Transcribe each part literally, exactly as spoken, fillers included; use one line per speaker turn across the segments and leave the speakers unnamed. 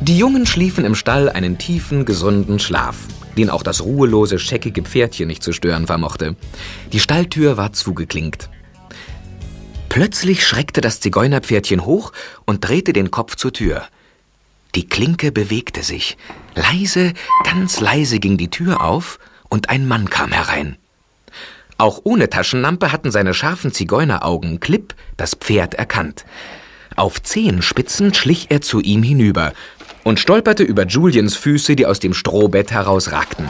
Die Jungen schliefen im Stall einen tiefen, gesunden Schlaf, den auch das ruhelose, scheckige Pferdchen nicht zu stören vermochte. Die Stalltür war zugeklinkt. Plötzlich schreckte das Zigeunerpferdchen hoch und drehte den Kopf zur Tür. Die Klinke bewegte sich. Leise, ganz leise ging die Tür auf und ein Mann kam herein. Auch ohne Taschenlampe hatten seine scharfen Zigeuneraugen Klipp das Pferd erkannt. Auf Zehenspitzen schlich er zu ihm hinüber und stolperte über Juliens Füße, die aus dem Strohbett herausragten.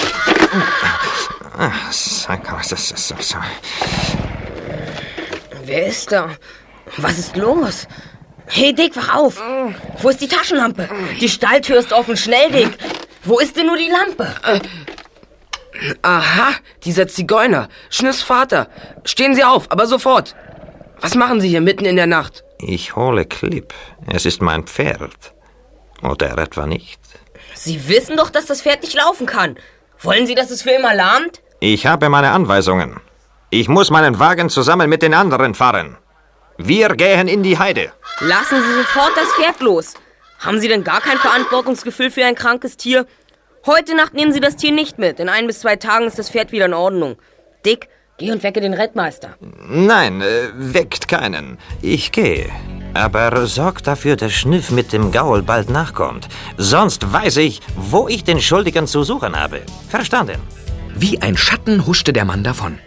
Wer ist da? Was ist los? Hey, Dick, wach auf! Wo ist die Taschenlampe? Die Stalltür ist offen, schnell, Dick! Wo ist denn nur die Lampe?
Äh, aha, dieser Zigeuner, Schnüffs Vater. Stehen Sie auf, aber sofort! Was machen Sie hier mitten in der Nacht?
Ich hole Klipp. Es ist mein Pferd. Oder etwa nicht?
Sie wissen doch, dass das Pferd nicht laufen kann. Wollen Sie, dass es für immer lahmt?
Ich habe meine Anweisungen. Ich muss meinen Wagen zusammen mit den anderen fahren. Wir gehen in die Heide.
Lassen Sie sofort das Pferd los. Haben Sie denn gar kein Verantwortungsgefühl für ein krankes Tier? Heute Nacht nehmen Sie das Tier nicht mit. In ein bis zwei Tagen ist das Pferd wieder in Ordnung. Dick, geh und wecke den Rettmeister.
Nein, äh, weckt keinen. Ich gehe. Aber sorgt dafür, dass Schnüff mit dem Gaul bald nachkommt. Sonst weiß ich, wo ich den Schuldigen zu suchen habe. Verstanden?
Wie ein Schatten huschte der Mann davon.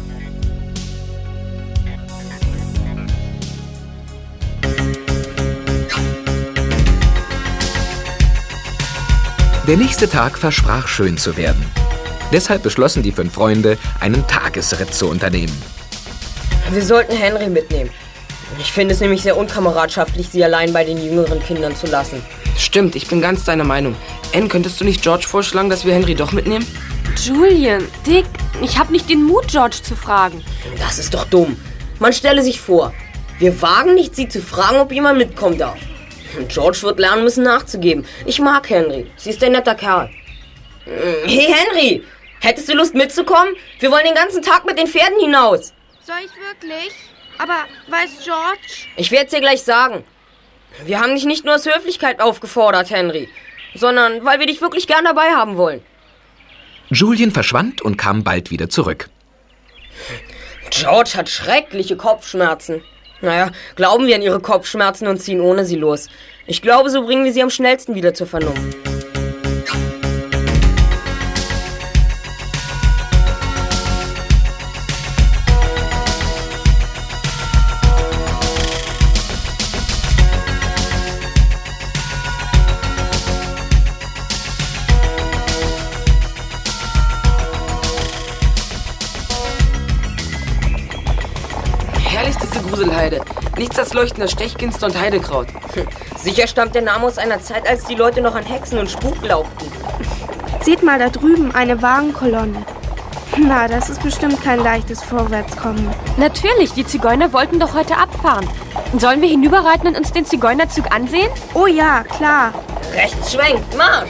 Der nächste Tag versprach schön zu werden. Deshalb beschlossen die fünf Freunde, einen Tagesritt zu unternehmen.
Wir sollten Henry mitnehmen. Ich finde es nämlich sehr unkameradschaftlich, sie allein bei den jüngeren Kindern zu lassen.
Stimmt, ich bin ganz deiner Meinung. Anne, könntest du nicht George vorschlagen, dass wir Henry doch mitnehmen?
Julian, Dick, ich habe nicht den Mut, George zu fragen.
Das ist doch dumm. Man stelle sich vor, wir wagen nicht, sie zu fragen, ob jemand mitkommen darf. George wird lernen müssen, nachzugeben. Ich mag Henry. Sie ist ein netter Kerl. Hey, Henry! Hättest du Lust mitzukommen? Wir wollen den ganzen Tag mit den Pferden hinaus.
Soll ich wirklich? Aber weiß George?
Ich werde es dir gleich sagen. Wir haben dich nicht nur aus Höflichkeit aufgefordert, Henry, sondern weil wir dich wirklich gern dabei haben wollen.
Julian verschwand und kam bald wieder zurück.
George hat schreckliche Kopfschmerzen. Naja, glauben wir an ihre Kopfschmerzen und ziehen ohne sie los. Ich glaube, so bringen wir sie am schnellsten wieder zur Vernunft.
Gruselheide. Nichts als leuchtender Stechginster und Heidekraut.
Hm. Sicher stammt der Name aus einer Zeit, als die Leute noch an Hexen und Spuk glaubten.
Seht mal da drüben, eine Wagenkolonne. Na, das ist bestimmt kein leichtes Vorwärtskommen.
Natürlich, die Zigeuner wollten doch heute abfahren. Sollen wir hinüberreiten und uns den Zigeunerzug ansehen?
Oh ja, klar.
Rechts schwenkt, Marsch!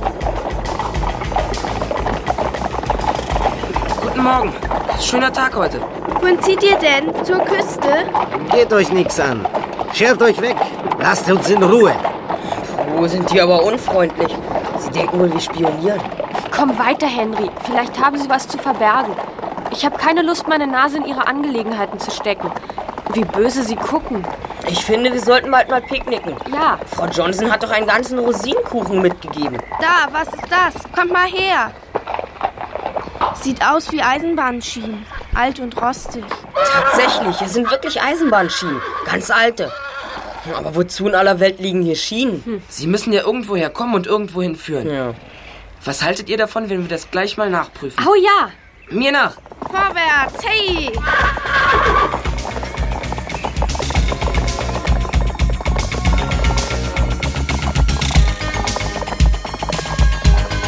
Guten Morgen. Schöner Tag heute.
Wohin zieht ihr denn? Zur Küste?
Geht euch nichts an. Schert euch weg. Lasst uns in Ruhe.
Puh, sind die aber unfreundlich. Sie denken wohl, wir spionieren.
Komm weiter, Henry. Vielleicht haben sie was zu verbergen. Ich habe keine Lust, meine Nase in ihre Angelegenheiten zu stecken. Wie böse sie gucken.
Ich finde, wir sollten bald mal picknicken.
Ja.
Frau Johnson hat doch einen ganzen Rosinenkuchen mitgegeben.
Da, was ist das? Kommt mal her. Sieht aus wie Eisenbahnschienen. Alt und rostig.
Tatsächlich, es sind wirklich Eisenbahnschienen. Ganz alte. Aber wozu in aller Welt liegen hier Schienen?
Hm. Sie müssen ja irgendwo herkommen und irgendwo hinführen.
Ja.
Was haltet ihr davon, wenn wir das gleich mal nachprüfen?
Oh ja.
Mir nach.
Vorwärts, hey!